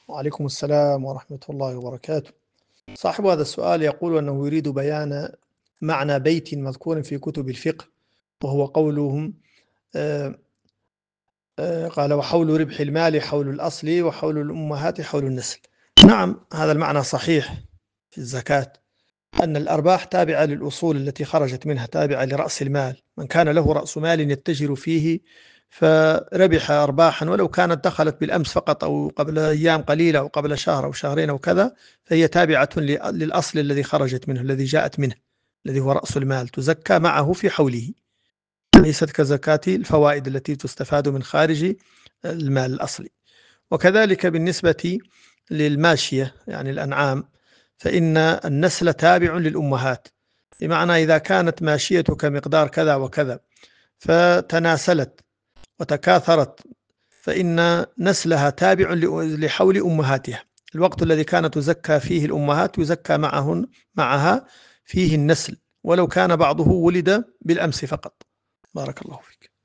وعليكم السلام ورحمة الله وبركاته. صاحب هذا السؤال يقول أنه يريد بيان معنى بيت مذكور في كتب الفقه، وهو قولهم آه، قال: وحول ربح المال حول الأصل، وحول الأمهات حول النسل. نعم، هذا المعنى صحيح في الزكاة، أن الأرباح تابعة للأصول التي خرجت منها، تابعة لرأس المال. من كان له رأس مال يتجر فيه فربح أرباحا، ولو كانت دخلت بالأمس فقط أو قبل أيام قليلة أو قبل شهر أو شهرين أو كذا، فهي تابعة للأصل الذي خرجت منه، الذي جاءت منه، الذي هو رأس المال، تزكى معه في حوله، ليست كزكاة الفوائد التي تستفاد من خارج المال الأصلي. وكذلك بالنسبة للماشية، يعني الأنعام، فإن النسل تابع للأمهات، بمعنى إذا كانت ماشيتك مقدار كذا وكذا فتناسلت وتكاثرت، فإن نسلها تابع لحول أمهاتها. الوقت الذي كانت تزكى فيه الأمهات يزكى معها فيه النسل، ولو كان بعضه ولد بالأمس فقط. بارك الله فيك.